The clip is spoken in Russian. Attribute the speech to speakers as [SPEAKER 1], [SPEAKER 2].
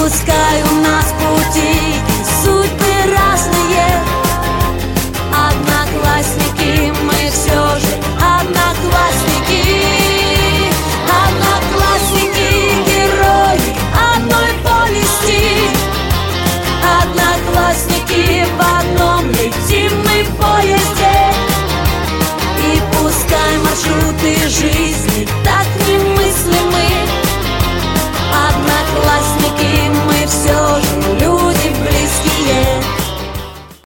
[SPEAKER 1] пускай у нас пути и судьбы разные, одноклассники мы все же одноклассники. Одноклассники, герои одной повести, одноклассники, в одном летим мы в поезде. И пускай маршруты жизни